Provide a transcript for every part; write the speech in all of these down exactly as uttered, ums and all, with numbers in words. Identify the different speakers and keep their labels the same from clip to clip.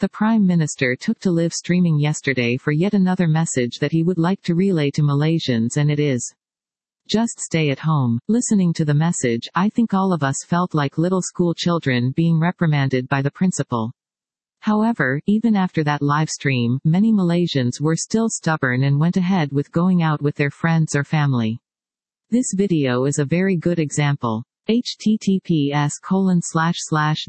Speaker 1: The Prime Minister took to live streaming yesterday for yet another message that he would like to relay to Malaysians, and it is: just stay at home. Listening to the message, I think all of us felt like little school children being reprimanded by the principal. However, even after that live stream, many Malaysians were still stubborn and went ahead with going out with their friends or family. This video is a very good example. https colon slash slash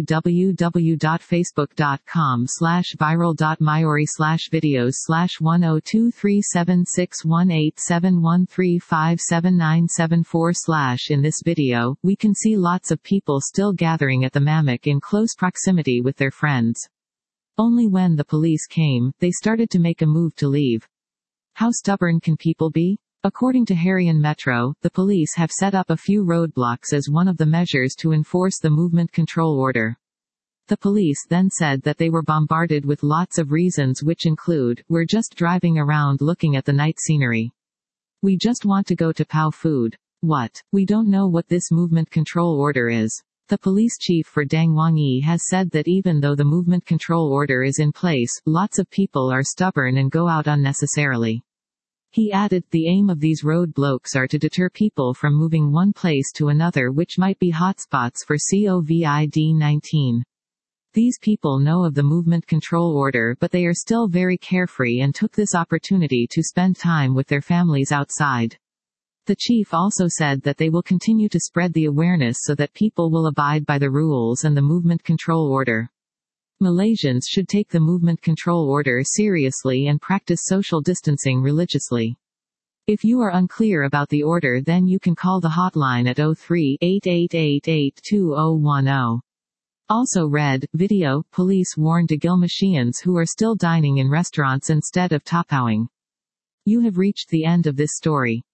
Speaker 1: www.facebook.com slash viral.myori slash videos slash one oh two three seven six one eight seven one three five seven nine seven four slash In this video, we can see lots of people still gathering at the Mamak in close proximity with their friends. Only when the police came, they started to make a move to leave. How stubborn can people be? According to Harian Metro, the police have set up a few roadblocks as one of the measures to enforce the movement control order. The police then said that they were bombarded with lots of reasons, which include: we're just driving around looking at the night scenery. We just want to go to Pau Food. What? We don't know what this movement control order is. The police chief for Dang Wang Yi has said that even though the movement control order is in place, lots of people are stubborn and go out unnecessarily. He added, the aim of these roadblocks are to deter people from moving one place to another, which might be hotspots for COVID nineteen. These people know of the movement control order, but they are still very carefree and took this opportunity to spend time with their families outside. The chief also said that they will continue to spread the awareness so that people will abide by the rules and the movement control order. Malaysians should take the movement control order seriously and practice social distancing religiously. If you are unclear about the order, then you can call the hotline at zero three, eight eight eight eight, two zero one zero. Also read, video, police warn Dagil Malaysians who are still dining in restaurants instead of tapauing. You have reached the end of this story.